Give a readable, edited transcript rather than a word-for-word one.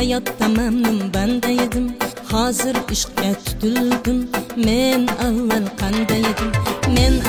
hayotda mamnun banda edim. Hozir ishqqa tutildim. Men avval qanday edim? Men